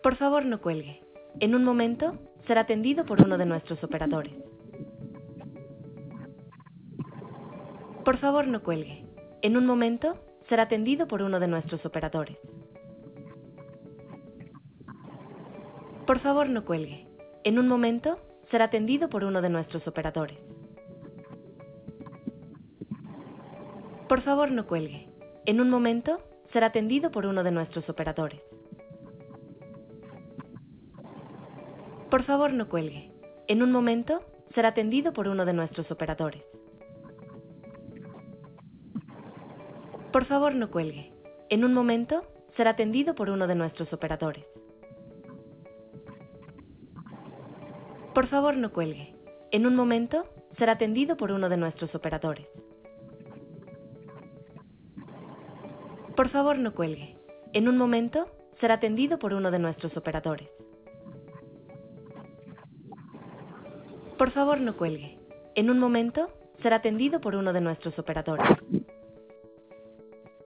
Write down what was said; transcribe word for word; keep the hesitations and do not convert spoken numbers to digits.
Por favor, no cuelgue. En un momento, será atendido por uno de nuestros operadores. Por favor, no cuelgue. En un momento, será atendido por uno de nuestros operadores. Por favor, no cuelgue. En un momento, será atendido por uno de nuestros operadores. Por favor, no cuelgue. En un momento, será atendido por uno de nuestros operadores. Por favor, no cuelgue. En un momento, será atendido por uno de nuestros operadores. Por favor, no cuelgue. En un momento, será atendido por uno de nuestros operadores. Por favor, no cuelgue. En un momento, será atendido por uno de nuestros operadores. Por favor, no cuelgue. En un momento, será atendido por uno de nuestros operadores. Por favor, no cuelgue. En un momento, será atendido por uno de nuestros operadores.